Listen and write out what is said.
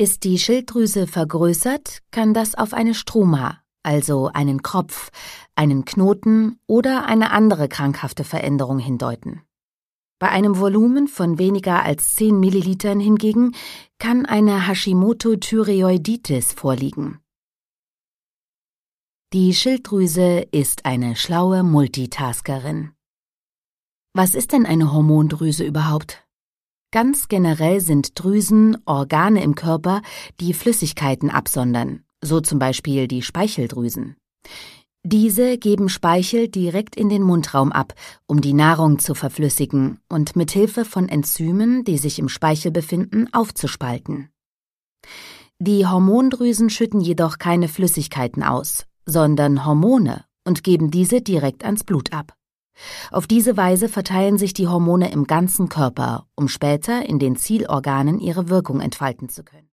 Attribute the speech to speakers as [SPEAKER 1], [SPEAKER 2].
[SPEAKER 1] Ist die Schilddrüse vergrößert, kann das auf eine Struma, also einen Kropf, einen Knoten oder eine andere krankhafte Veränderung hindeuten. Bei einem Volumen von weniger als 10 Millilitern hingegen kann eine Hashimoto-Thyreoiditis vorliegen. Die Schilddrüse ist eine schlaue Multitaskerin. Was ist denn eine Hormondrüse überhaupt? Ganz generell sind Drüsen Organe im Körper, die Flüssigkeiten absondern, so zum Beispiel die Speicheldrüsen. Diese geben Speichel direkt in den Mundraum ab, um die Nahrung zu verflüssigen und mit Hilfe von Enzymen, die sich im Speichel befinden, aufzuspalten. Die Hormondrüsen schütten jedoch keine Flüssigkeiten aus, sondern Hormone und geben diese direkt ans Blut ab. Auf diese Weise verteilen sich die Hormone im ganzen Körper, um später in den Zielorganen ihre Wirkung entfalten zu können.